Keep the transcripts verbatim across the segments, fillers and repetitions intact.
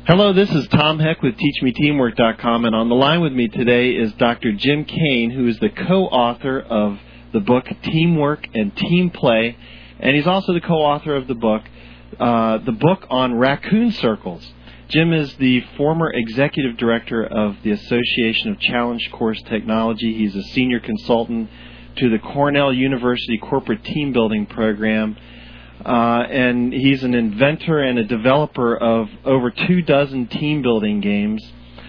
Hello, this is Tom Heck with Teach Me Teamwork dot com, and on the line with me today is Doctor Jim Kane, who is the co-author of the book Teamwork and Team Play, and he's also the co-author of the book, uh, the book on raccoon circles. Jim is the former executive director of the Association of Challenge Course Technology. He's a senior consultant to the Cornell University Corporate Team Building Program. Uh, and he's an inventor and a developer of over two dozen team-building games.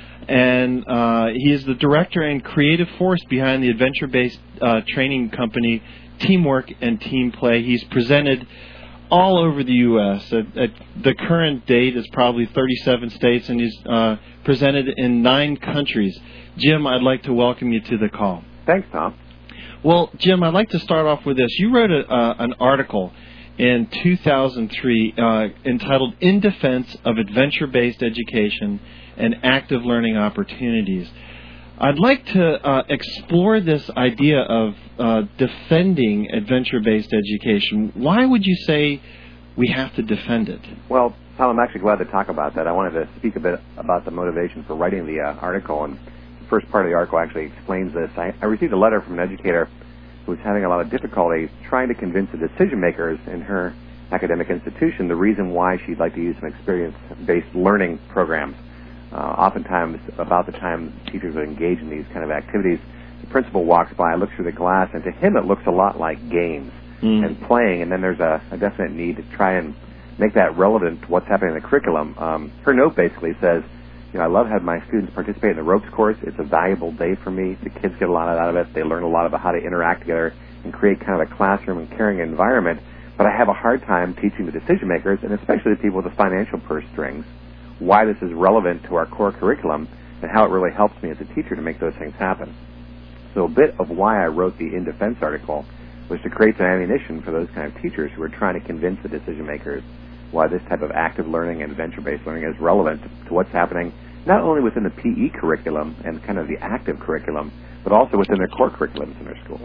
And uh, he is the director and creative force behind the adventure-based uh, training company Teamwork and Team Play. He's presented all over the U S At, at the current date is probably thirty-seven states, and he's uh, presented in nine countries. Jim, I'd like to welcome you to the call. Thanks, Tom. Well, Jim, I'd like to start off with this. You wrote a, uh, an article in two thousand three uh, entitled In Defense of Adventure-Based Education and Active Learning Opportunities. I'd like to uh, explore this idea of uh, defending adventure-based education. Why would you say we have to defend it? Well, Tom, I'm actually glad to talk about that. I wanted to speak a bit about the motivation for writing the uh, article, and the first part of the article actually explains this. I, I received a letter from an educator who was having a lot of difficulty trying to convince the decision makers in her academic institution the reason why she'd like to use some experience-based learning programs. Uh, oftentimes, about the time teachers would engage in these kind of activities, the principal walks by, looks through the glass, and to him it looks a lot like games mm. and playing, and then there's a, a definite need to try and make that relevant to what's happening in the curriculum. Um, her note basically says, you know, I love having my students participate in the ropes course. It's a valuable day for me. The kids get a lot out of it. They learn a lot about how to interact together and create kind of a classroom and caring environment. But I have a hard time teaching the decision makers, and especially the people with the financial purse strings, why this is relevant to our core curriculum and how it really helps me as a teacher to make those things happen. So a bit of why I wrote the In Defense article was to create some ammunition for those kind of teachers who are trying to convince the decision makers why this type of active learning and adventure-based learning is relevant to what's happening not only within the P E curriculum and kind of the active curriculum, but also within their core curriculums in their schools.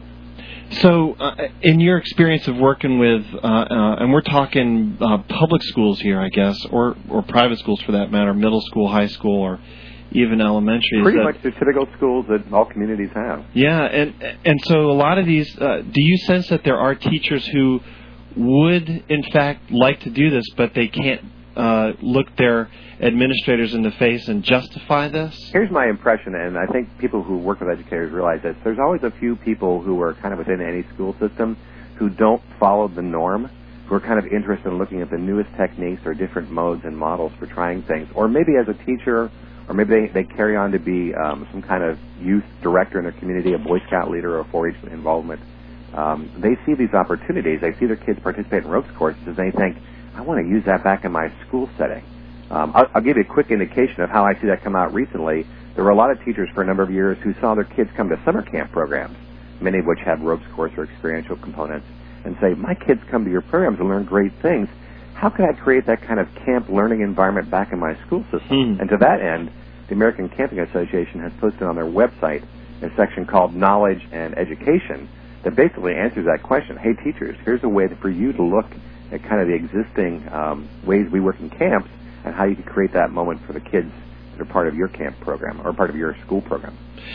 So, uh, in your experience of working with, uh, uh, and we're talking uh, public schools here, I guess, or, or private schools for that matter, middle school, high school, or even elementary. Pretty that, much the typical schools that all communities have. Yeah, and and so a lot of these, uh, do you sense that there are teachers who would, in fact, like to do this, but they can't uh, look their administrators in the face and justify this? Here's my impression, and I think people who work with educators realize this. There's always a few people who are kind of within any school system who don't follow the norm, who are kind of interested in looking at the newest techniques or different modes and models for trying things. Or maybe as a teacher, or maybe they, they carry on to be um, some kind of youth director in their community, a Boy Scout leader or four H involvement. Um, they see these opportunities. They see their kids participate in ropes courses, and they think, I want to use that back in my school setting. Um, I'll, I'll give you a quick indication of how I see that come out recently. There were a lot of teachers for a number of years who saw their kids come to summer camp programs, many of which have ropes course or experiential components, and say, my kids come to your programs and learn great things. How can I create that kind of camp learning environment back in my school system? Hmm. And to that end, the American Camping Association has posted on their website a section called Knowledge and Education that basically answers that question. Hey, teachers, here's a way for you to look at kind of the existing um, ways we work in camps and how you can create that moment for the kids that are part of your camp program or part of your school program.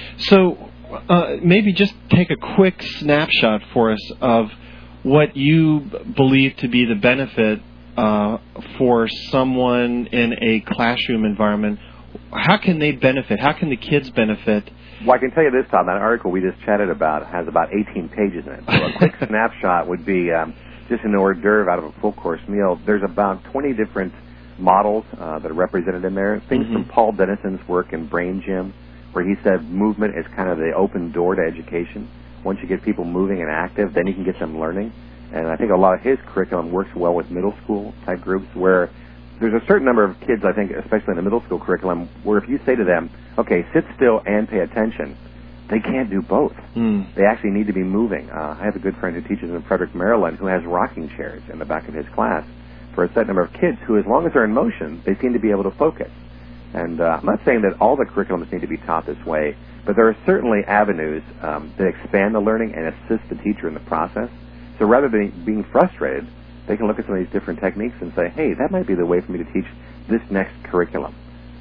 So uh, maybe just take a quick snapshot for us of what you believe to be the benefit uh, for someone in a classroom environment. How can they benefit? How can the kids benefit? Well, I can tell you this, Tom. That article we just chatted about has about eighteen pages in it. So a quick snapshot would be um, just an hors d'oeuvre out of a full-course meal. There's about twenty different models uh, that are represented in there. Things mm-hmm. from Paul Dennison's work in Brain Gym, where he said movement is kind of the open door to education. Once you get people moving and active, then you can get them learning. And I think a lot of his curriculum works well with middle school type groups where there's a certain number of kids, I think, especially in the middle school curriculum, where if you say to them, okay, sit still and pay attention, they can't do both. Mm. They actually need to be moving. Uh, I have a good friend who teaches in Frederick, Maryland, who has rocking chairs in the back of his class for a set number of kids who, as long as they're in motion, they seem to be able to focus. And uh, I'm not saying that all the curriculums need to be taught this way, but there are certainly avenues um, that expand the learning and assist the teacher in the process. So rather than being frustrated, they can look at some of these different techniques and say, hey, that might be the way for me to teach this next curriculum.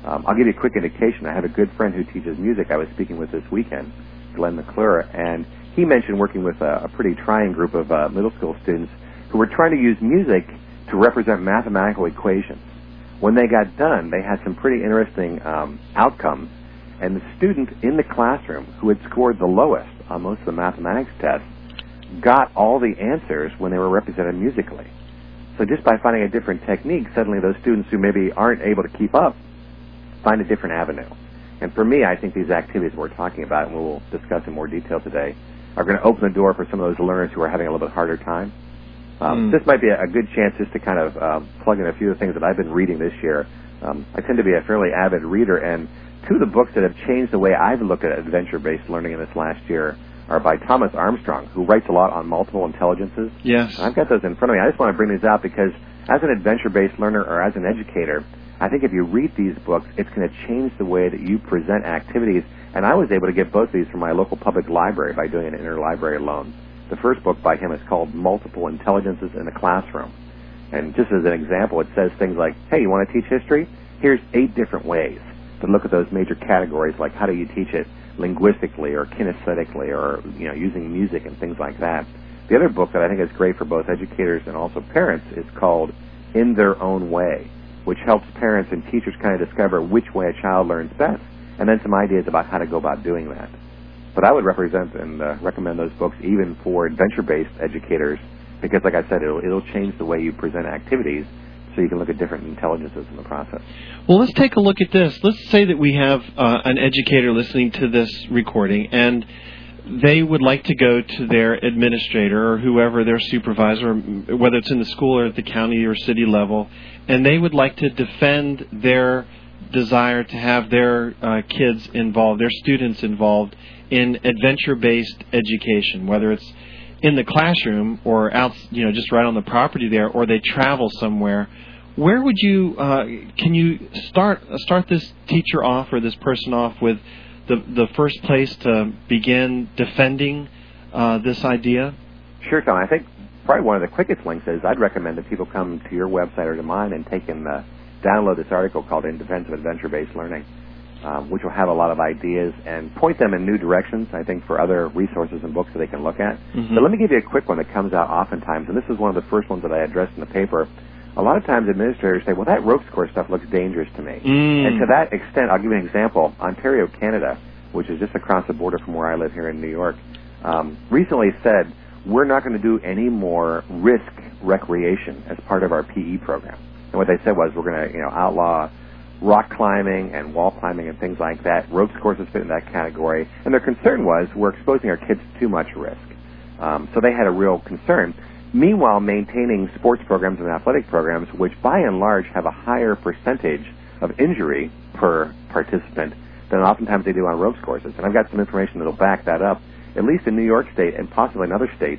Um, I'll give you a quick indication. I have a good friend who teaches music I was speaking with this weekend, Glenn McClure, and he mentioned working with a, a pretty trying group of uh, middle school students who were trying to use music to represent mathematical equations. When they got done, they had some pretty interesting um, outcomes, and the student in the classroom who had scored the lowest on most of the mathematics tests got all the answers when they were represented musically. So just by finding a different technique, suddenly those students who maybe aren't able to keep up find a different avenue. And for me, I think these activities we're talking about, and we'll discuss in more detail today, are going to open the door for some of those learners who are having a little bit harder time. Um, mm. This might be a, a good chance just to kind of uh, plug in a few of the things that I've been reading this year. Um, I tend to be a fairly avid reader, and two of the books that have changed the way I've looked at adventure-based learning in this last year are by Thomas Armstrong, who writes a lot on multiple intelligences. Yes. I've got those in front of me. I just want to bring these out because as an adventure-based learner or as an educator, I think if you read these books, it's going to change the way that you present activities. And I was able to get both of these from my local public library by doing an interlibrary loan. The first book by him is called Multiple Intelligences in the Classroom. And just as an example, it says things like, hey, you want to teach history? Here's eight different ways to look at those major categories, like how do you teach it linguistically or kinesthetically or, you know, using music and things like that. The other book that I think is great for both educators and also parents is called In Their Own Way, which helps parents and teachers kind of discover which way a child learns best, and then some ideas about how to go about doing that. But I would represent and uh, recommend those books even for adventure-based educators because, like I said, it'll, it'll change the way you present activities so you can look at different intelligences in the process. Well, let's take a look at this. Let's say that we have uh, an educator listening to this recording, and they would like to go to their administrator or whoever, their supervisor, whether it's in the school or at the county or city level, and they would like to defend their desire to have their uh, kids involved, their students involved in adventure-based education, whether it's in the classroom or out, you know, just right on the property there, or they travel somewhere. Where would you, uh, can you start start this teacher off or this person off with the the first place to begin defending uh, this idea? Sure, Tom. I think probably one of the quickest links is I'd recommend that people come to your website or to mine and take and uh, download this article called In Defense of Adventure-Based Learning, um, which will have a lot of ideas and point them in new directions, I think, for other resources and books that they can look at. Mm-hmm. But let me give you a quick one that comes out oftentimes, and this is one of the first ones that I addressed in the paper. A lot of times administrators say, well, that ropes course stuff looks dangerous to me. Mm. And to that extent, I'll give you an example. Ontario, Canada, which is just across the border from where I live here in New York, um, recently said, we're not going to do any more risk recreation as part of our P E program. And what they said was we're going to, you know, outlaw rock climbing and wall climbing and things like that. Ropes courses fit in that category. And their concern was we're exposing our kids to too much risk. Um, so they had a real concern. Meanwhile, maintaining sports programs and athletic programs, which by and large have a higher percentage of injury per participant than oftentimes they do on ropes courses. And I've got some information that will back that up. At least in New York State and possibly in other states,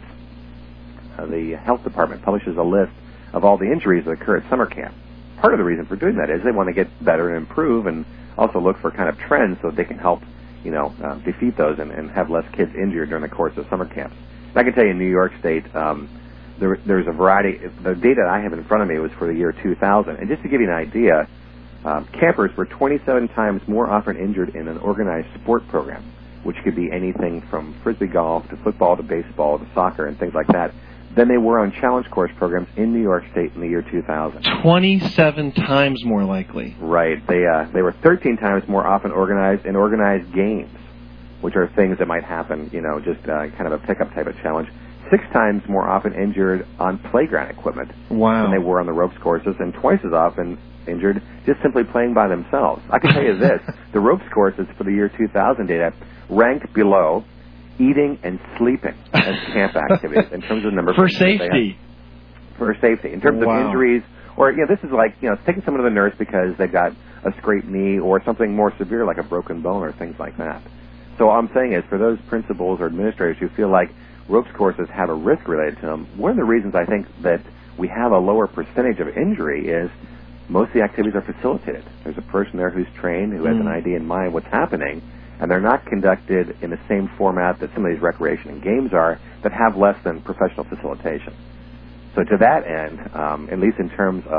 uh, the health department publishes a list of all the injuries that occur at summer camp. Part of the reason for doing that is they want to get better and improve and also look for kind of trends so they can help, you know, uh, defeat those and, and have less kids injured during the course of summer camps. And I can tell you in New York State, um, there, there's a variety. The data I have in front of me was for the year two thousand. And just to give you an idea, um, campers were twenty-seven times more often injured in an organized sport program, which could be anything from frisbee golf to football to baseball to soccer and things like that, than they were on challenge course programs in New York State in the year two thousand. twenty-seven times more likely. Right. They uh, they were thirteen times more often organized in organized games, which are things that might happen, you know, just uh, kind of a pickup type of challenge. Six times more often injured on playground equipment wow. than they were on the ropes courses, and twice as often injured just simply playing by themselves. I can tell you this, the ropes courses for the year two thousand data rank below eating and sleeping as camp activities in terms of the number of for safety. For safety. In terms wow. of injuries, or, you know, this is like, you know, taking someone to the nurse because they've got a scraped knee or something more severe like a broken bone or things like that. So all I'm saying is for those principals or administrators who feel like ropes courses have a risk related to them, one of the reasons I think that we have a lower percentage of injury is most of the activities are facilitated. There's a person there who's trained, who has mm. an idea in mind what's happening, and they're not conducted in the same format that some of these recreation and games are that have less than professional facilitation. So to that end, um, at least in terms of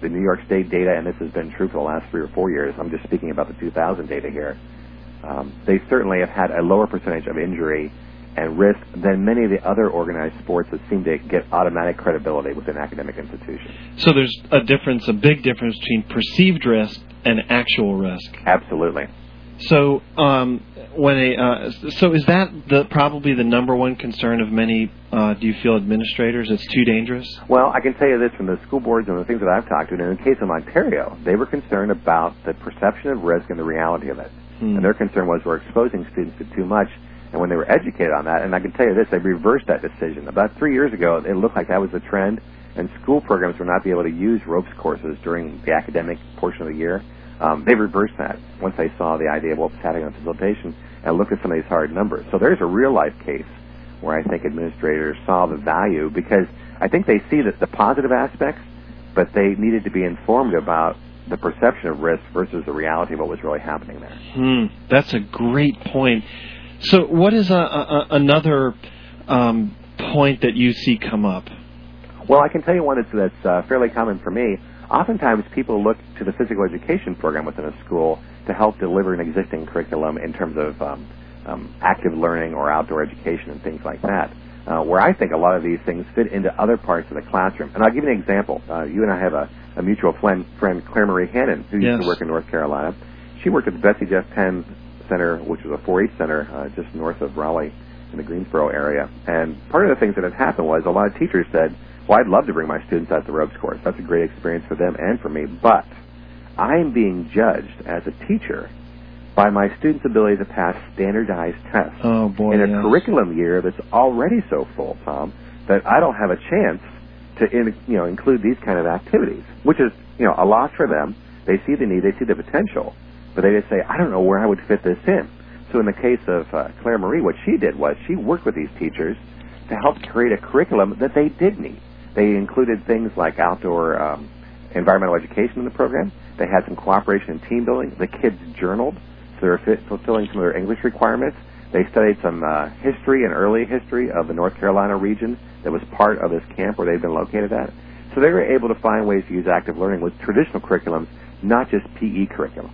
the New York State data, and this has been true for the last three or four years, I'm just speaking about the two thousand data here, um, they certainly have had a lower percentage of injury and risk than many of the other organized sports that seem to get automatic credibility within academic institutions. So there's a difference, a big difference between perceived risk and actual risk. Absolutely. So, um, when a uh, so is that the probably the number one concern of many? Uh, do you feel administrators? It's too dangerous. Well, I can tell you this from the school boards and the things that I've talked to. And in the case of Ontario, they were concerned about the perception of risk and the reality of it. Hmm. And their concern was we're exposing students to too much. And when they were educated on that, and I can tell you this, they reversed that decision. About three years ago, it looked like that was the trend, and school programs would not be able to use ropes courses during the academic portion of the year. Um, they reversed that once they saw the idea of what was happening on facilitation and looked at some of these hard numbers. So there's a real-life case where I think administrators saw the value, because I think they see that the positive aspects, but they needed to be informed about the perception of risk versus the reality of what was really happening there. Hmm, that's a great point. So what is a, a, another um, point that you see come up? Well, I can tell you one that's, that's uh, fairly common for me. Oftentimes people look to the physical education program within a school to help deliver an existing curriculum in terms of um, um, active learning or outdoor education and things like that, uh, where I think a lot of these things fit into other parts of the classroom. And I'll give you an example. Uh, you and I have a, a mutual friend, friend, Claire Marie Hannon, who yes. used to work in North Carolina. She worked at the Betsy Jeff Penn Center, which was a four H center uh, just north of Raleigh in the Greensboro area. And part of the things that had happened was a lot of teachers said, well, I'd love to bring my students out to the ropes course. That's a great experience for them and for me. But I'm being judged as a teacher by my students' ability to pass standardized tests oh, boy, in a yes. curriculum year that's already so full, Tom, that I don't have a chance to in, you know, include these kind of activities, which is you know a loss for them. They see the need, they see the potential, but they just say, I don't know where I would fit this in. So in the case of uh, Claire Marie, what she did was she worked with these teachers to help create a curriculum that they did need. They included things like outdoor um, environmental education in the program. They had some cooperation and team building. The kids journaled, so they were fit, fulfilling some of their English requirements. They studied some uh, history and early history of the North Carolina region that was part of this camp where they'd been located at. So they were able to find ways to use active learning with traditional curriculums, not just P E curriculums.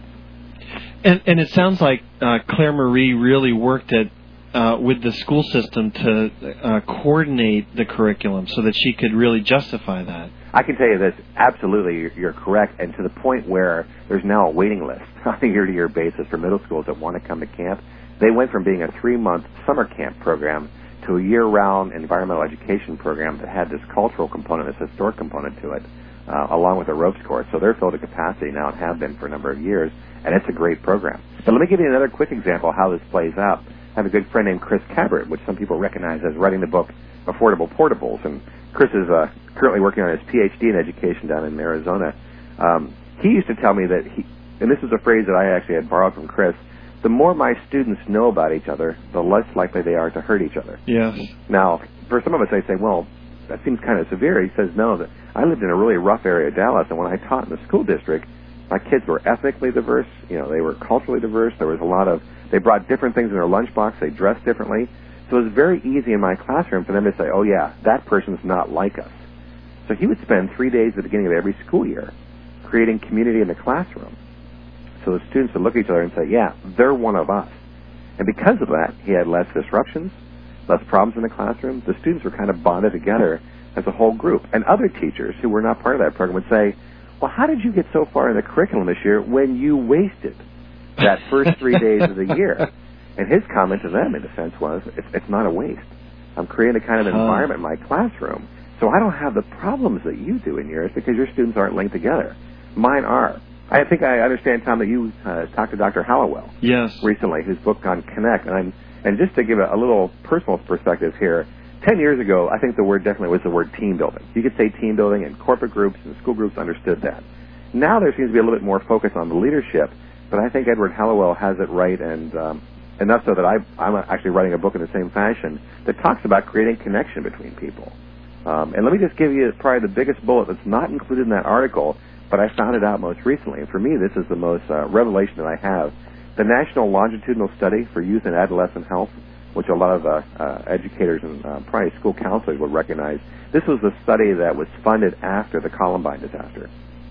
And, and it sounds like uh, Claire Marie really worked at Uh, with the school system to uh, coordinate the curriculum so that she could really justify that. I can tell you this, absolutely, you're, you're correct, and to the point where there's now a waiting list on a year-to-year basis for middle schools that want to come to camp. They went from being a three-month summer camp program to a year-round environmental education program that had this cultural component, this historic component to it, uh, along with a ropes course. So they're filled to capacity now and have been for a number of years, and it's a great program. But let me give you another quick example of how this plays out. I have a good friend named Chris Cabert, which some people recognize as writing the book Affordable Portables. And Chris is uh, currently working on his P H D in education down in Arizona. Um, he used to tell me that he, and this is a phrase that I actually had borrowed from Chris, the more my students know about each other, the less likely they are to hurt each other. Yes. Now, for some of us, they say, well, that seems kind of severe. He says, no, that I lived in a really rough area of Dallas, and when I taught in the school district, my kids were ethnically diverse. You know, they were culturally diverse. There was a lot of, they brought different things in their lunchbox. They dressed differently. So it was very easy in my classroom for them to say, oh, yeah, that person's not like us. So he would spend three days at the beginning of every school year creating community in the classroom. So the students would look at each other and say, yeah, they're one of us. And because of that, he had less disruptions, less problems in the classroom. The students were kind of bonded together as a whole group. And other teachers who were not part of that program would say, well, how did you get so far in the curriculum this year when you wasted that first three days of the year? And his comment to them, in a sense, was, it's, it's not a waste. I'm creating a kind of environment in my classroom, so I don't have the problems that you do in yours because your students aren't linked together. Mine are. I think I understand, Tom, that you uh, talked to Doctor Hallowell yes. recently, whose book on Connect. And, I'm, and just to give a, a little personal perspective here, Ten years ago, I think the word definitely was the word team building. You could say team building, and corporate groups and school groups understood that. Now there seems to be a little bit more focus on the leadership, but I think Edward Hallowell has it right, and um, enough so that I, I'm actually writing a book in the same fashion that talks about creating connection between people. Um, and let me just give you probably the biggest bullet that's not included in that article, but I found it out most recently. And for me, this is the most uh, revelation that I have. The National Longitudinal Study for Youth and Adolescent Health, which a lot of uh, uh, educators and uh, probably school counselors would recognize. This was the study that was funded after the Columbine disaster.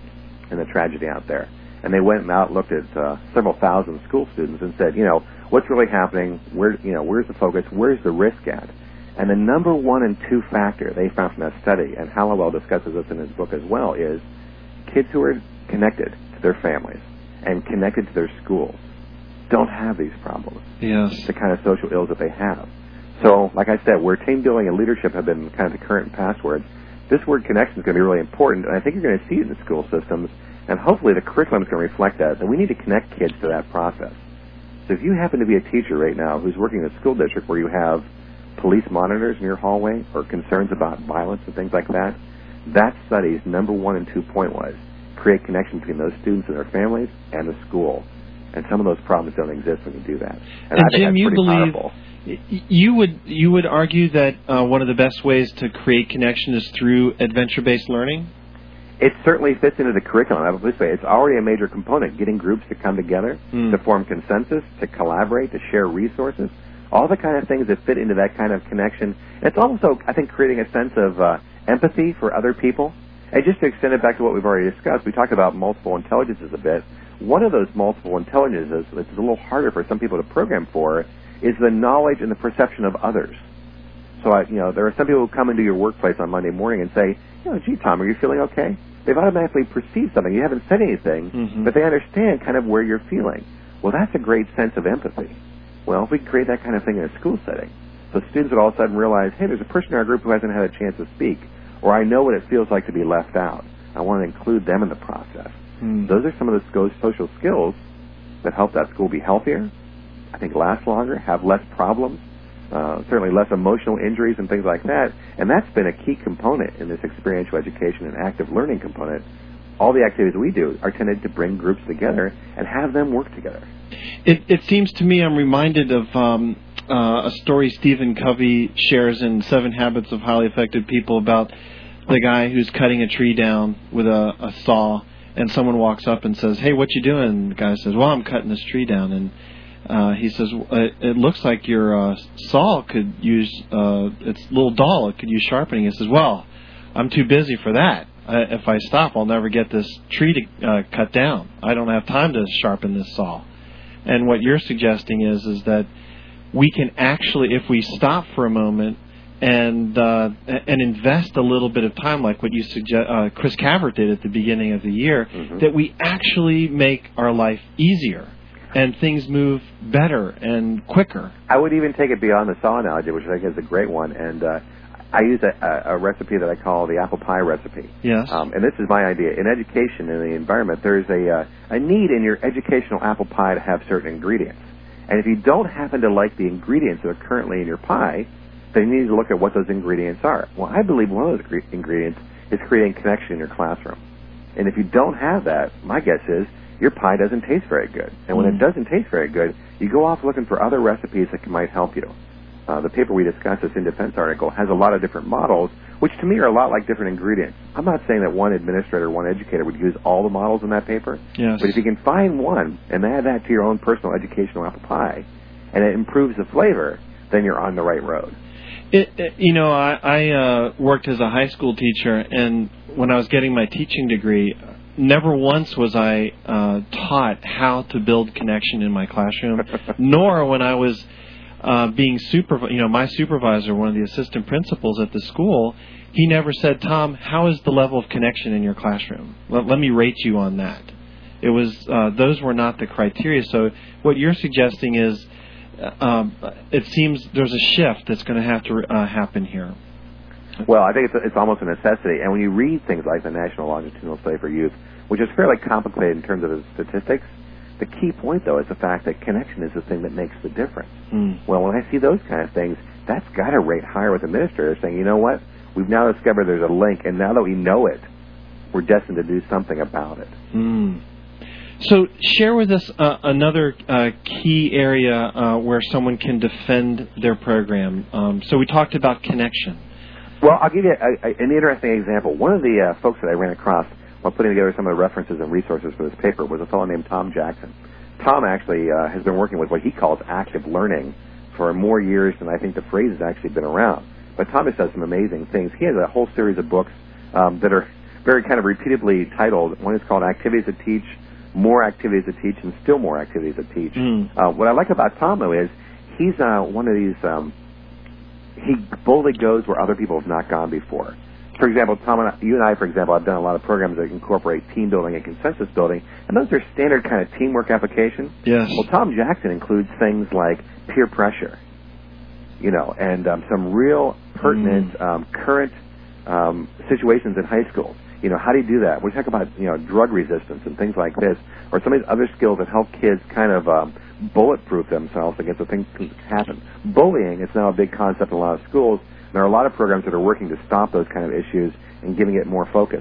and the tragedy out there. And they went out and looked at uh, several thousand school students and said, you know, what's really happening? Where, you know, where's the focus? Where's the risk at? And the number one and two factor they found from that study, and Hallowell discusses this in his book as well, is kids who are connected to their families and connected to their schools don't have these problems. Yes. The kind of social ills that they have. So, like I said, where team building and leadership have been kind of the current and past words, this word connection is going to be really important, and I think you're going to see it in the school systems, and hopefully the curriculum is going to reflect that, that we need to connect kids to that process. So if you happen to be a teacher right now who's working in a school district where you have police monitors in your hallway or concerns about violence and things like that, that study's number one and two point was create connection between those students and their families and the school. And some of those problems don't exist when you do that. And, and I think Jim, that's you pretty believe powerful. you would you would argue that uh, one of the best ways to create connection is through adventure-based learning? It certainly fits into the curriculum. I would say it's already a major component, getting groups to come together, mm. to form consensus, to collaborate, to share resources, all the kind of things that fit into that kind of connection. It's also, I think, creating a sense of uh, empathy for other people. And just to extend it back to what we've already discussed, we talked about multiple intelligences a bit. One of those multiple intelligences that's a little harder for some people to program for is the knowledge and the perception of others. So, I, you know, there are some people who come into your workplace on Monday morning and say, you know, gee, Tom, are you feeling okay? They've automatically perceived something. You haven't said anything, mm-hmm. but they understand kind of where you're feeling. Well, that's a great sense of empathy. Well, if we can create that kind of thing in a school setting, so students would all of a sudden realize, hey, there's a person in our group who hasn't had a chance to speak, or I know what it feels like to be left out. I want to include them in the process. Mm. Those are some of the social skills that help that school be healthier, I think last longer, have less problems, uh, certainly less emotional injuries and things like that. And that's been a key component in this experiential education and active learning component. All the activities we do are tended to bring groups together and have them work together. It, it seems to me I'm reminded of um, uh, a story Stephen Covey shares in Seven Habits of Highly Effective People about the guy who's cutting a tree down with a, a saw, and someone walks up and says, hey, what you doing? And the guy says, well, I'm cutting this tree down. And uh, he says, it, it looks like your uh, saw could use, uh, it's a little dull, it could use sharpening. He says, well, I'm too busy for that. I, if I stop, I'll never get this tree to uh, cut down. I don't have time to sharpen this saw. And what you're suggesting is is that we can actually, if we stop for a moment and uh, and invest a little bit of time, like what you suggest, uh, Chris Cavert did at the beginning of the year, mm-hmm. that we actually make our life easier and things move better and quicker. I would even take it beyond the saw analogy, which I think is a great one, and uh, I use a, a recipe that I call the apple pie recipe. Yes. Um, and this is my idea. In education, in the environment, there's a, uh, a need in your educational apple pie to have certain ingredients. And if you don't happen to like the ingredients that are currently in your pie, then you need to look at what those ingredients are. Well, I believe one of those ingredients is creating connection in your classroom. And if you don't have that, my guess is your pie doesn't taste very good. And when mm. it doesn't taste very good, you go off looking for other recipes that might help you. Uh, the paper we discussed, this In Defense article, has a lot of different models, which to me are a lot like different ingredients. I'm not saying that one administrator, one educator would use all the models in that paper. Yes. But if you can find one and add that to your own personal educational apple pie, and it improves the flavor, then you're on the right road. It, it, you know, I, I uh, worked as a high school teacher, and when I was getting my teaching degree, never once was I uh, taught how to build connection in my classroom, nor when I was uh, being supervised. You know, my supervisor, one of the assistant principals at the school, he never said, Tom, how is the level of connection in your classroom? Let, let me rate you on that. It was uh, those were not the criteria. So what you're suggesting is, Um, it seems there's a shift that's going to have to uh, happen here. Well, I think it's, it's almost a necessity. And when you read things like the National Longitudinal Study for Youth, which is fairly complicated in terms of its statistics, the key point, though, is the fact that connection is the thing that makes the difference. Mm. Well, when I see those kind of things, that's got to rate higher with administrators saying, you know what, we've now discovered there's a link, and now that we know it, we're destined to do something about it. Mm. So share with us uh, another uh, key area uh, where someone can defend their program. Um, so we talked about connection. Well, I'll give you a, a, an interesting example. One of the uh, folks that I ran across while putting together some of the references and resources for this paper was a fellow named Tom Jackson. Tom actually uh, has been working with what he calls active learning for more years than I think the phrase has actually been around. But Tom has done some amazing things. He has a whole series of books um, that are very kind of repeatedly titled. One is called Activities to Teach, More Activities to Teach, and Still More Activities to Teach. Mm. Uh, what I like about Tom, though, is he's uh, one of these, um, he boldly goes where other people have not gone before. For example, Tom and I, you and I, for example, have done a lot of programs that incorporate team building and consensus building, and those are standard kind of teamwork applications. Yes. Well, Tom Jackson includes things like peer pressure, you know, and um, some real pertinent mm. um, current um, situations in high schools. You know, how do you do that? We talk about, you know, drug resistance and things like this, or some of these other skills that help kids kind of um, bulletproof themselves against the things that happen. Bullying is now a big concept in a lot of schools. There are a lot of programs that are working to stop those kind of issues and giving it more focus.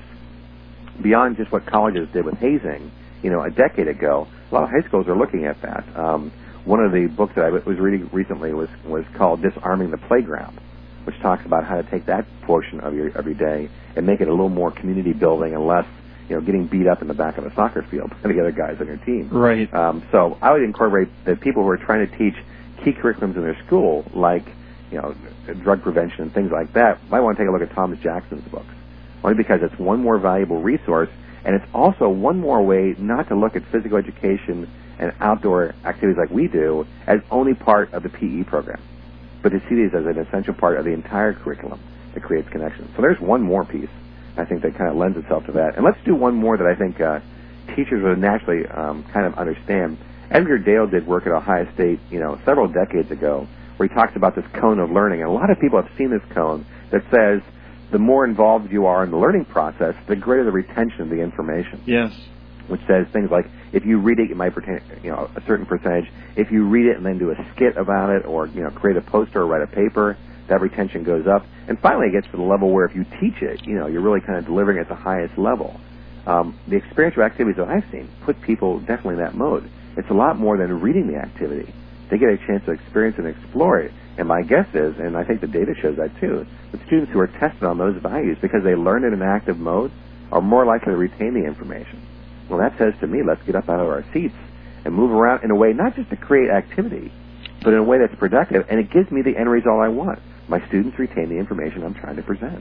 Beyond just what colleges did with hazing, you know, a decade ago, a lot of high schools are looking at that. Um, one of the books that I was reading recently was, was called Disarming the Playground, which talks about how to take that portion of your, of your day and make it a little more community building and less, you know, getting beat up in the back of a soccer field by the other guys on your team. Right. Um, so I would incorporate the people who are trying to teach key curriculums in their school, like, you know, drug prevention and things like that, might want to take a look at Thomas Jackson's books. Only because it's one more valuable resource, and it's also one more way not to look at physical education and outdoor activities like we do as only part of the P E program, but to see these as an essential part of the entire curriculum that creates connections. So there's one more piece, I think, that kind of lends itself to that. And let's do one more that I think uh, teachers would naturally um, kind of understand. Edgar Dale did work at Ohio State, you know, several decades ago, where he talks about this cone of learning. And a lot of people have seen this cone that says the more involved you are in the learning process, the greater the retention of the information. Yes. Which says things like, if you read it, you might retain, you know, a certain percentage. If you read it and then do a skit about it, or, you know, create a poster or write a paper, that retention goes up. And finally, it gets to the level where if you teach it, you know, you're really kind of delivering at the highest level. Um, the experiential activities that I've seen put people definitely in that mode. It's a lot more than reading the activity. They get a chance to experience and explore it. And my guess is, and I think the data shows that too, the students who are tested on those values because they learn in an active mode are more likely to retain the information. Well, that says to me, let's get up out of our seats and move around in a way not just to create activity, but in a way that's productive, and it gives me the end result I want. My students retain the information I'm trying to present.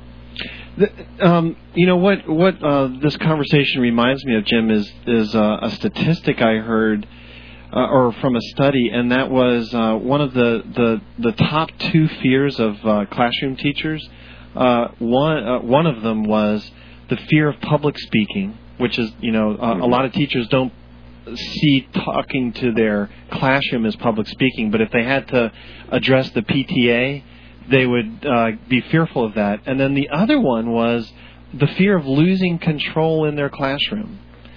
The, um, you know what? What uh, this conversation reminds me of, Jim, is is uh, a statistic I heard, uh, or from a study, and that was uh, one of the, the, the top two fears of uh, classroom teachers. Uh, one uh, one of them was the fear of public speaking, which is, you know, uh, a lot of teachers don't see talking to their classroom as public speaking, but if they had to address the P T A, they would uh, be fearful of that. And then the other one was the fear of losing control in their classroom.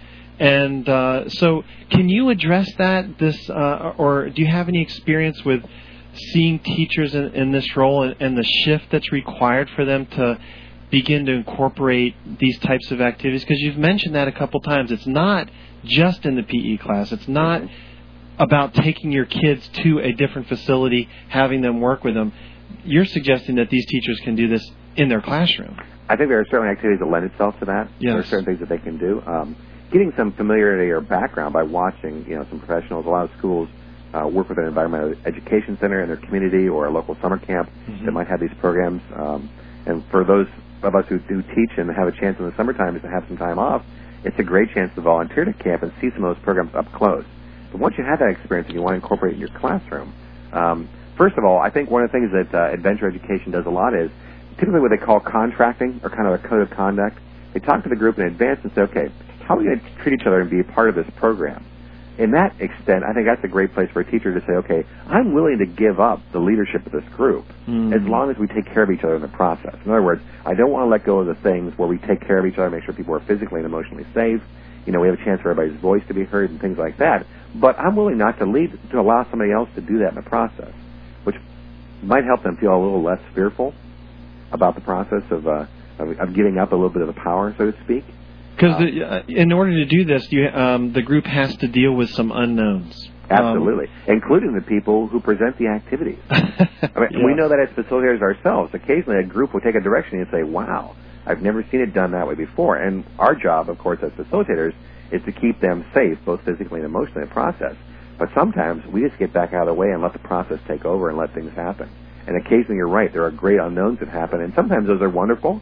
And uh, so can you address that, this, uh, or do you have any experience with seeing teachers in, in this role and, and the shift that's required for them to begin to incorporate these types of activities? Because you've mentioned that a couple times. It's not just in the P E class. It's not about taking your kids to a different facility, having them work with them. You're suggesting that these teachers can do this in their classroom. I think there are certain activities that lend itself to that. Yes. There are certain things that they can do. Um, getting some familiarity or background by watching, you know, some professionals. A lot of schools uh, work with an environmental education center in their community or a local summer camp mm-hmm. that might have these programs. Um, and for those of us who do teach and have a chance in the summertime to have some time off, it's a great chance to volunteer to camp and see some of those programs up close. But once you have that experience and you want to incorporate it in your classroom, um, first of all, I think one of the things that uh, adventure education does a lot is typically what they call contracting, or kind of a code of conduct. They talk to the group in advance and say, okay, how are we going to treat each other and be a part of this program? In that extent, I think that's a great place for a teacher to say, okay, I'm willing to give up the leadership of this group mm. as long as we take care of each other in the process. In other words, I don't want to let go of the things where we take care of each other, make sure people are physically and emotionally safe. You know, we have a chance for everybody's voice to be heard and things like that. But I'm willing not to lead, to allow somebody else to do that in the process, which might help them feel a little less fearful about the process of, uh, of, of giving up a little bit of the power, so to speak. Because uh, in order to do this, you, um, the group has to deal with some unknowns. Absolutely, um, including the people who present the activities. I mean, yeah. We know that as facilitators ourselves. Occasionally a group will take a direction and say, wow, I've never seen it done that way before. And our job, of course, as facilitators, is to keep them safe, both physically and emotionally in the process. But sometimes we just get back out of the way and let the process take over and let things happen. And occasionally you're right, there are great unknowns that happen, and sometimes those are wonderful,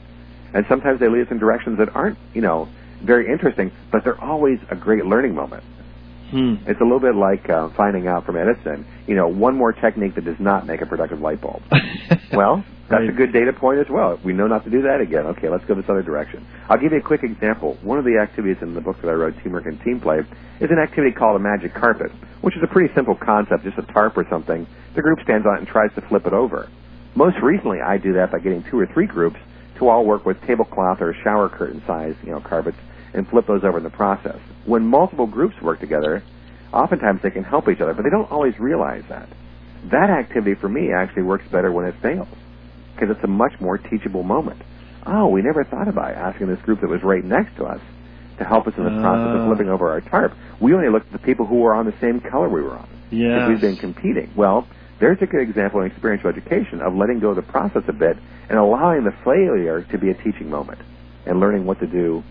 And sometimes they lead us in directions that aren't, you know, very interesting, but they're always a great learning moment. Hmm. It's a little bit like uh, finding out from Edison, you know, one more technique that does not make a productive light bulb. Well, that's right. a good data point as well. We know not to do that again. Okay, let's go this other direction. I'll give you a quick example. One of the activities in the book that I wrote, Teamwork and Team Play, is an activity called a magic carpet, which is a pretty simple concept, just a tarp or something. The group stands on it and tries to flip it over. Most recently, I do that by getting two or three groups to all work with tablecloth or shower curtain size, you know, carpets, and flip those over in the process. When multiple groups work together, oftentimes they can help each other, but they don't always realize that. That activity for me actually works better when it fails, because it's a much more teachable moment. Oh, we never thought about asking this group that was right next to us to help us in the process of flipping over our tarp. We only looked at the people who were on the same color we were on, yes. because we've been competing. Well, there's a good example in experiential education of letting go of the process a bit and allowing the failure to be a teaching moment and learning what to do,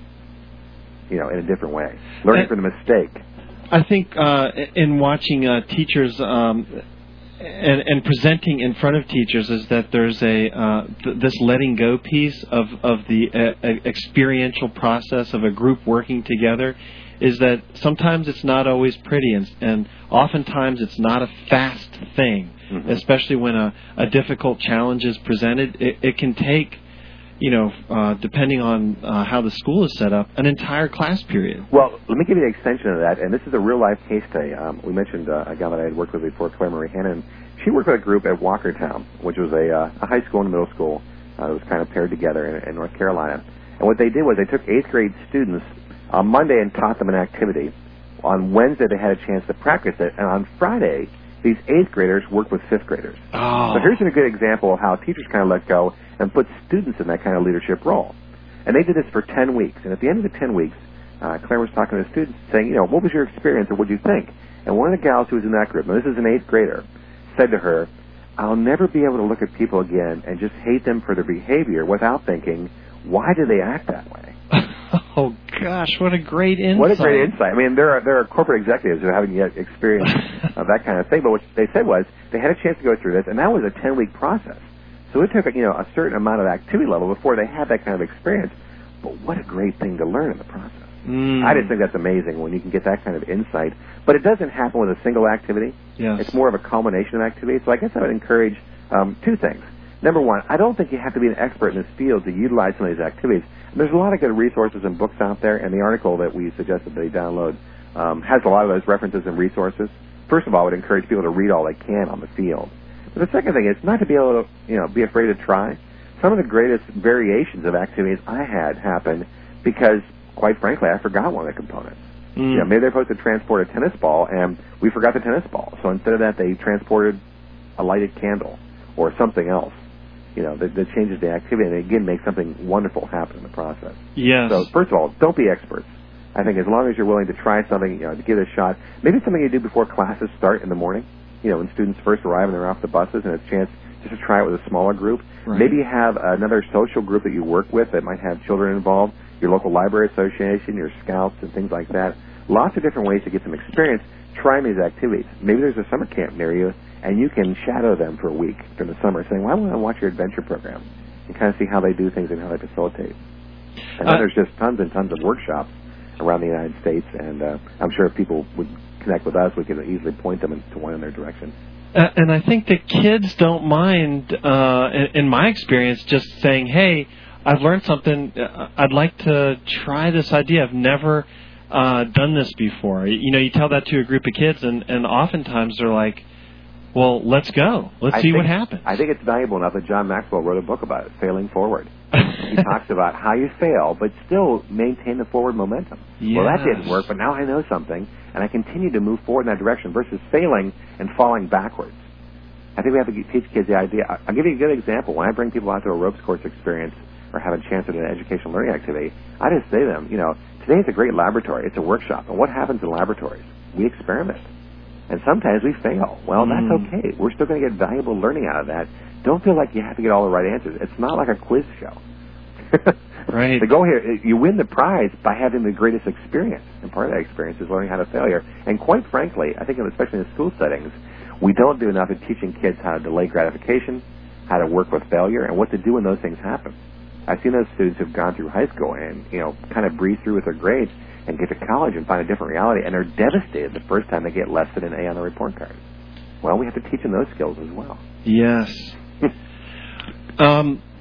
you know, in a different way, learning from the mistake. I think uh, in watching uh, teachers um, and, and presenting in front of teachers is that there's a uh, th- this letting go piece of of the uh, experiential process of a group working together. Is that sometimes it's not always pretty, and, and oftentimes it's not a fast thing, mm-hmm. especially when a, a difficult challenge is presented. It, it can take, you know, uh, depending on uh, how the school is set up, an entire class period. Well, let me give you the extension of that, and this is a real-life case study. Um, we mentioned uh, a gal that I had worked with before, Claire Marie Hannon. She worked with a group at Walkertown, which was a, uh, a high school and a middle school uh, that was kind of paired together in, in North Carolina. And what they did was they took eighth grade students on Monday and taught them an activity. On Wednesday, they had a chance to practice it, and on Friday, these eighth graders worked with fifth graders. Oh. So here's a good example of how teachers kind of let go and put students in that kind of leadership role. And they did this for ten weeks. And at the end of the ten weeks, uh, Claire was talking to the students saying, you know, what was your experience or what did you think? And one of the gals who was in that group, and this is an eighth grader, said to her, I'll never be able to look at people again and just hate them for their behavior without thinking, why do they act that way? Oh, gosh, what a great insight. What a great insight. I mean, there are there are corporate executives who haven't yet experienced uh, that kind of thing, but what they said was they had a chance to go through this, and that was a ten-week process. So it took, you know, a certain amount of activity level before they had that kind of experience. But what a great thing to learn in the process. Mm. I just think that's amazing when you can get that kind of insight. But it doesn't happen with a single activity. Yes. It's more of a culmination of activities. So I guess I would encourage um, two things. Number one, I don't think you have to be an expert in this field to utilize some of these activities. And there's a lot of good resources and books out there, and the article that we suggested they download um, has a lot of those references and resources. First of all, I would encourage people to read all they can on the field. But the second thing is not to be able to, you know, be afraid to try. Some of the greatest variations of activities I had happened because, quite frankly, I forgot one of the components. Mm. You know, maybe they're supposed to transport a tennis ball, and we forgot the tennis ball. So instead of that, they transported a lighted candle or something else. You know, that, that changes the activity and, again, makes something wonderful happen in the process. Yes. So, first of all, don't be experts. I think as long as you're willing to try something, you know, to give it a shot, maybe it's something you do before classes start in the morning, you know, when students first arrive and they're off the buses, and it's a chance just to try it with a smaller group. Right. Maybe you have another social group that you work with that might have children involved, your local library association, your scouts, and things like that. Lots of different ways to get some experience trying these activities. Maybe there's a summer camp near you, and you can shadow them for a week during the summer, saying, well, I want to watch your adventure program and kind of see how they do things and how they facilitate. And then uh, there's just tons and tons of workshops around the United States, and uh, I'm sure if people would connect with us, we could easily point them to one in their direction. Uh, and I think that kids don't mind, uh, in, in my experience, just saying, hey, I've learned something. I'd like to try this idea. I've never uh, done this before. You know, you tell that to a group of kids, and, and oftentimes they're like, well, let's go. Let's I see think, what happens. I think it's valuable enough that John Maxwell wrote a book about it, Failing Forward. He talks about how you fail, but still maintain the forward momentum. Yes. Well, that didn't work, but now I know something, and I continue to move forward in that direction versus failing and falling backwards. I think we have to teach kids the idea. I'll give you a good example. When I bring people out to a ropes course experience or have a chance at an educational learning activity, I just say to them, you know, today it's a great laboratory. It's a workshop. And what happens in laboratories? We experiment. And sometimes we fail. Well, mm. that's okay. We're still going to get valuable learning out of that. Don't feel like you have to get all the right answers. It's not like a quiz show. Right. The goal here, you win the prize by having the greatest experience. And part of that experience is learning how to failure. And quite frankly, I think especially in the school settings, we don't do enough in teaching kids how to delay gratification, how to work with failure, and what to do when those things happen. I've seen those students who've gone through high school and, you know, kind of breeze through with their grades and get to college and find a different reality, and they're devastated the first time they get less than an A on the report card. Well, we have to teach them those skills as well. Yes. um,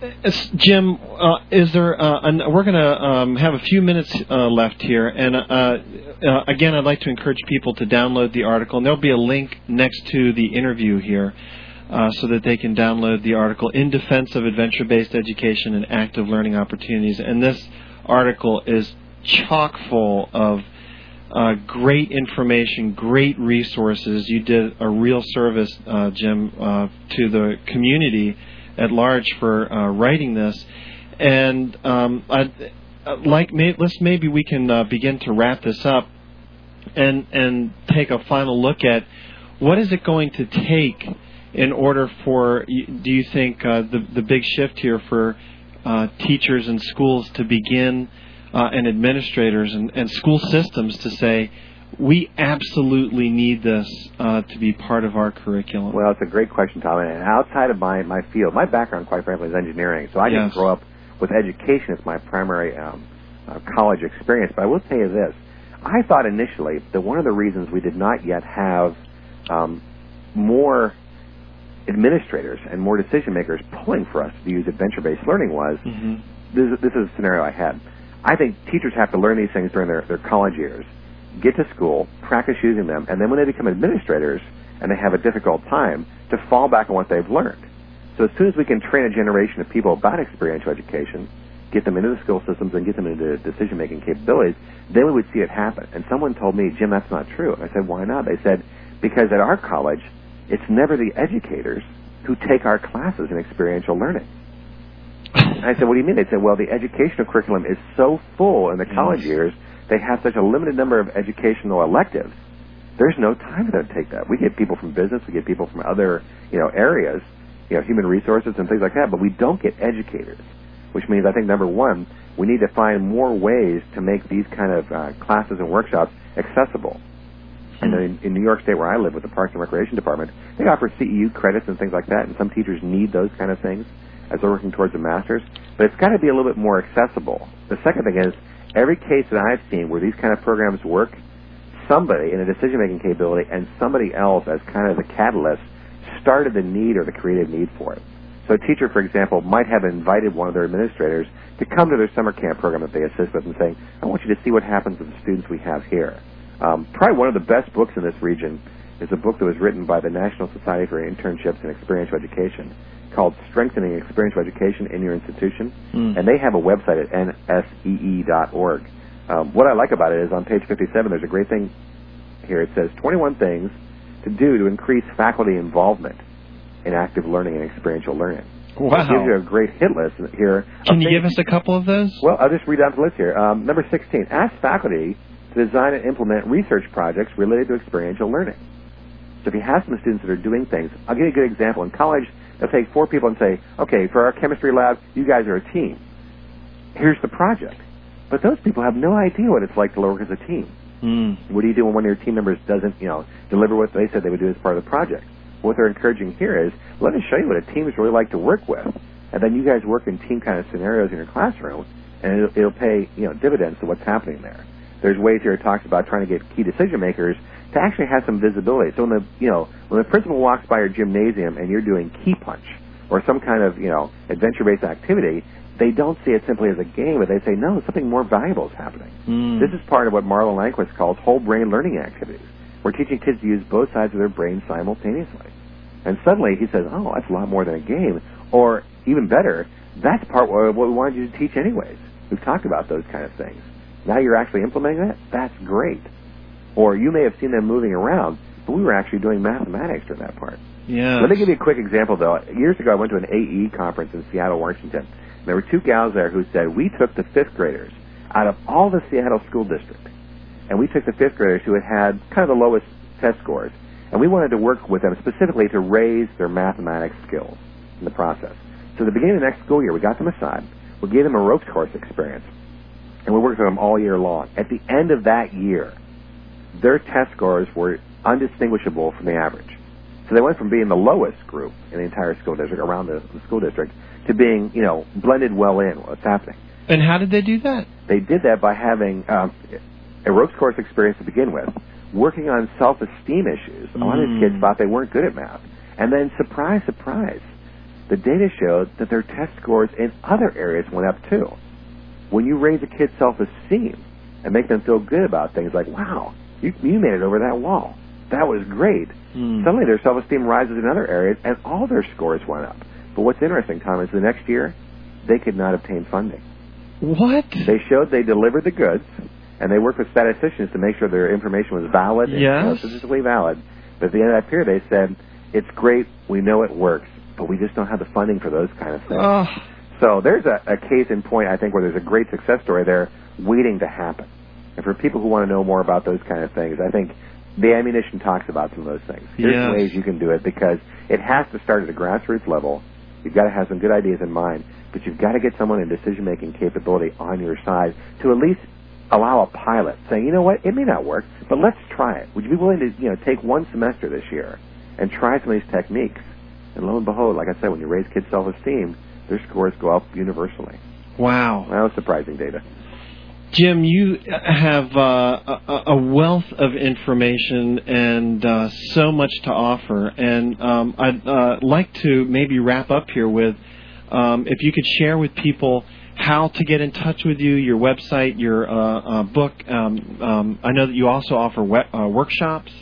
Jim, uh, is there? Uh, an, we're going to um, have a few minutes uh, left here, and uh, uh, again, I'd like to encourage people to download the article, and there'll be a link next to the interview here, uh, so that they can download the article "In Defense of Adventure-Based Education and Active Learning Opportunities." And this article is chock full of uh, great information, great resources. You did a real service, uh, Jim, uh, to the community at large for uh, writing this. And um, I'd, like, may, let's maybe we can uh, begin to wrap this up and and take a final look at what is it going to take in order for, do you think, uh, the the big shift here for uh, teachers and schools to begin, uh, and administrators and, and school systems to say, we absolutely need this uh, to be part of our curriculum? Well, it's a great question, Tom. And outside of my, my field, my background, quite frankly, is engineering. So I yes. didn't grow up with education as my primary um, uh, college experience. But I will tell you this. I thought initially that one of the reasons we did not yet have um, more administrators and more decision makers pulling for us to use adventure-based learning was, mm-hmm. this, this is a scenario I had. I think teachers have to learn these things during their, their college years, get to school, practice using them, and then when they become administrators and they have a difficult time, to fall back on what they've learned. So as soon as we can train a generation of people about experiential education, get them into the school systems and get them into decision-making capabilities, then we would see it happen. And someone told me, Jim, that's not true. And I said, why not? They said, because at our college, it's never the educators who take our classes in experiential learning. And I said, what do you mean? They said, well, the educational curriculum is so full in the college yes. years, they have such a limited number of educational electives, there's no time for them to take that. We get people from business, we get people from other, you know, areas, you know, human resources and things like that, but we don't get educators, which means I think, number one, we need to find more ways to make these kind of uh, classes and workshops accessible. And in, in New York State, where I live, with the Parks and Recreation Department, they offer C E U credits and things like that, and some teachers need those kind of things as they're working towards a master's. But it's got to be a little bit more accessible. The second thing is, every case that I've seen where these kind of programs work, somebody in a decision-making capability and somebody else as kind of the catalyst started the need or the creative need for it. So a teacher, for example, might have invited one of their administrators to come to their summer camp program that they assist with and saying, I want you to see what happens with the students we have here. Um, probably one of the best books in this region is a book that was written by the National Society for Internships and Experiential Education called Strengthening Experiential Education in Your Institution, mm. and they have a website at N S E E dot org. Um, what I like about it is on page fifty-seven, there's a great thing here. It says twenty-one things to do to increase faculty involvement in active learning and experiential learning. Wow. It gives you a great hit list here. Can you give us a couple of those? Well, I'll just read down the list here. Um, number sixteen, ask faculty to design and implement research projects related to experiential learning. So if you have some students that are doing things, I'll give you a good example. In college, they'll take four people and say, okay, for our chemistry lab, you guys are a team. Here's the project. But those people have no idea what it's like to work as a team. Mm. What do you do when one of your team members doesn't, you know, deliver what they said they would do as part of the project? What they're encouraging here is, let us show you what a team is really like to work with. And then you guys work in team kind of scenarios in your classroom, and it'll, it'll pay, you know, dividends to what's happening there. There's ways here it talks about trying to get key decision makers to actually have some visibility. So when the, you know, when the principal walks by your gymnasium and you're doing key punch or some kind of, you know, adventure-based activity, they don't see it simply as a game, but they say, no, something more valuable is happening. Mm. This is part of what Marlon Lanquist calls whole brain learning activities. We're teaching kids to use both sides of their brain simultaneously. And suddenly he says, oh, that's a lot more than a game. Or even better, that's part of what we wanted you to teach anyways. We've talked about those kind of things. Now you're actually implementing that? That's great. Or you may have seen them moving around, but we were actually doing mathematics during that part. Yeah. Let me give you a quick example, though. Years ago, I went to an A E conference in Seattle, Washington. There were two gals there who said, we took the fifth graders out of all the Seattle school district, and we took the fifth graders who had had kind of the lowest test scores, and we wanted to work with them specifically to raise their mathematics skills in the process. So at the beginning of the next school year, we got them aside, we gave them a ropes course experience, and we worked with them all year long. At the end of that year, their test scores were undistinguishable from the average. So they went from being the lowest group in the entire school district, around the, the school district, to being, you know, blended well in what's happening. And how did they do that? They did that by having um, a ropes course experience to begin with, working on self-esteem issues. A lot of these kids thought they weren't good at math. And then, surprise, surprise, the data showed that their test scores in other areas went up too. When you raise a kid's self-esteem and make them feel good about things like, wow, you, you made it over that wall. That was great. Mm. Suddenly their self-esteem rises in other areas and all their scores went up. But what's interesting, Tom, is the next year they could not obtain funding. What? They showed they delivered the goods, and they worked with statisticians to make sure their information was valid and yes. statistically valid. But at the end of that period, they said, it's great, we know it works, but we just don't have the funding for those kind of things. Oh. So there's a, a case in point, I think, where there's a great success story there waiting to happen. And for people who want to know more about those kind of things, I think the ammunition talks about some of those things. There's yes. ways you can do it because it has to start at a grassroots level. You've got to have some good ideas in mind, but you've got to get someone in decision-making capability on your side to at least allow a pilot, saying, you know what, it may not work, but let's try it. Would you be willing to, you know, take one semester this year and try some of these techniques? And lo and behold, like I said, when you raise kids' self-esteem, their scores go up universally. Wow. That was surprising data. Jim, you have uh, a, a wealth of information and uh, so much to offer. And um, I'd uh, like to maybe wrap up here with, um, if you could share with people how to get in touch with you, your website, your uh, uh, book. Um, um, I know that you also offer we- uh, workshops.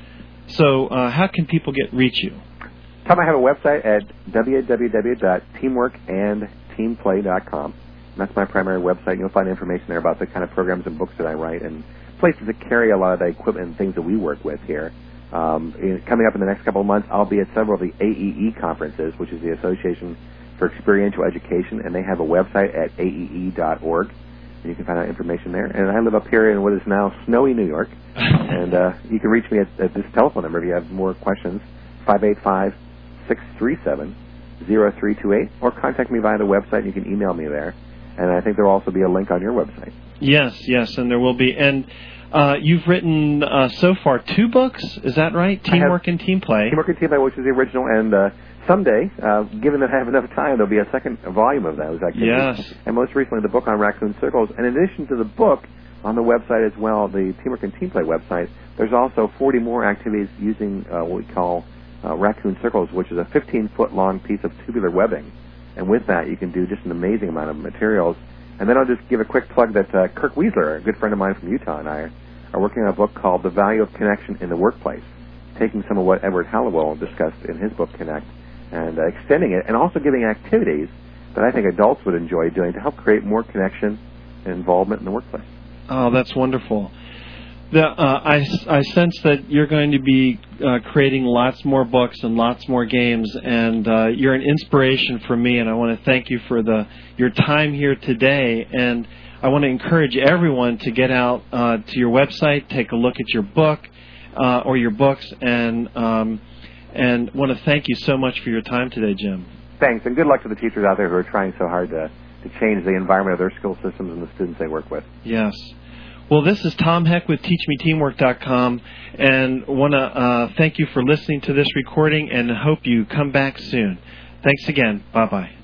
So uh, how can people get reach you? Tom, I have a website at w w w dot teamwork and team play dot com. That's my primary website. You'll find information there about the kind of programs and books that I write and places that carry a lot of the equipment and things that we work with here. Um, in, coming up in the next couple of months, I'll be at several of the A E E conferences, which is the Association for Experiential Education, and they have a website at a e e dot org, and you can find out information there. And I live up here in what is now snowy New York, and uh, you can reach me at, at this telephone number if you have more questions, five eight five, six three seven, zero three two eight, or contact me via the website, and you can email me there. And I think there will also be a link on your website. Yes, yes, and there will be. And uh, you've written uh, so far two books, is that right? Teamwork and Team Play. Teamwork and Team Play, which is the original, and uh, someday, uh, given that I have enough time, there'll be a second volume of those activities. Yes. And most recently, the book on raccoon circles. And in addition to the book, on the website as well, the Teamwork and Team Play website, there's also forty more activities using uh, what we call uh, raccoon circles, which is a fifteen-foot-long piece of tubular webbing. And with that, you can do just an amazing amount of materials. And then I'll just give a quick plug that uh, Kirk Wiesler, a good friend of mine from Utah, and I are working on a book called The Value of Connection in the Workplace, taking some of what Edward Hallowell discussed in his book, Connect, and uh, extending it, and also giving activities that I think adults would enjoy doing to help create more connection and involvement in the workplace. Oh, that's wonderful. The, uh, I, I sense that you're going to be uh, creating lots more books and lots more games, and uh, you're an inspiration for me, and I want to thank you for the your time here today. And I want to encourage everyone to get out uh, to your website, take a look at your book uh, or your books, and um, and want to thank you so much for your time today, Jim. Thanks, and good luck to the teachers out there who are trying so hard to, to change the environment of their school systems and the students they work with. Yes. Well, this is Tom Heck with Teach Me Teamwork dot com, and want to uh, thank you for listening to this recording and hope you come back soon. Thanks again. Bye-bye.